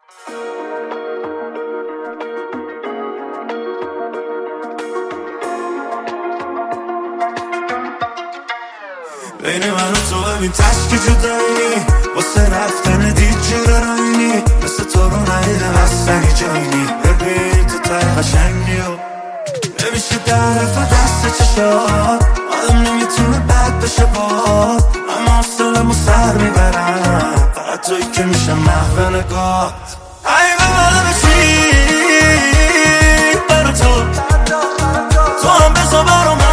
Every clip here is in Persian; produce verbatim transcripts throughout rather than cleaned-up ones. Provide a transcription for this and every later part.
بین من و تو ببین تشکی جدایی واسه رفتن دید جور رایینی مثل تو رو ندیدم اصلا جایینی ببین تو تای قشنگی و نمیشه درف دست چشات آدم نمیتونه بد بشه باد اما حسلمو سر میبرم فقط توی که میشه محو نگات ای ببالم چی برا تو تو هم بزا برا من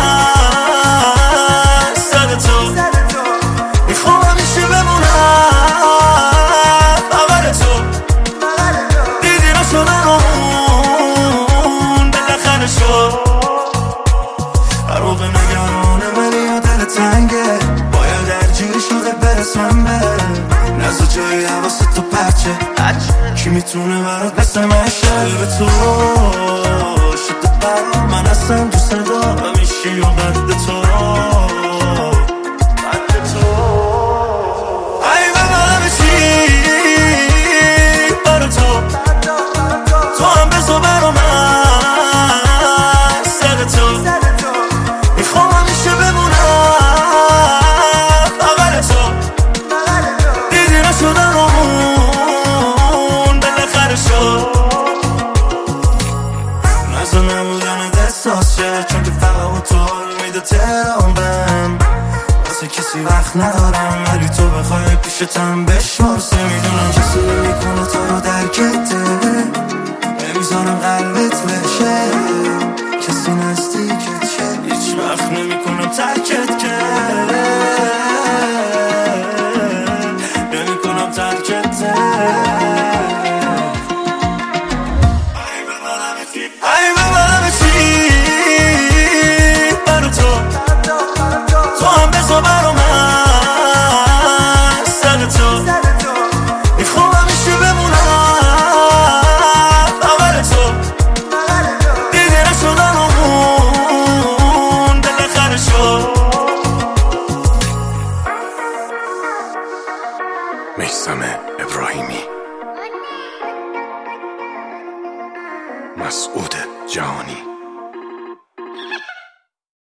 سر تو میخوام همیشه بمونم بغل تو دیدی نشدن اون بالاخره شد هر موقع نگرانه ولی یا دل تنگه باید درجوری شده برسم به نزد جایی حواست تو پرچه کی میتونه برات مثل من شلب تو شده برا من اصلا دوست دارم میشی و قد تو قد تو ای ببالم چی برا تو تو هم بزا برا من سر تو میخوام همیشه بمونم بغل تو دیدی نشدن اون بالاخره شد نزا نبودن احساس شه چون که فقط تو میده تهران بهم واسه کسی وقت ندارم ولی تو بخوای پیشتم بشمارسه میدونم کسی نمیکنه تو رو درکته نمیذارم قلبت بشه کسی نزدیکت شه هیچ وقت نمیکنم ترکت که نمیکنم ترکت ای ببالم چی برا تو تو هم بزا برا من سر تو میخوام همیشه بمونم بغل تو دیگه نشدن اون بالاخره شد میثم ابراهیمی مسعود جهانی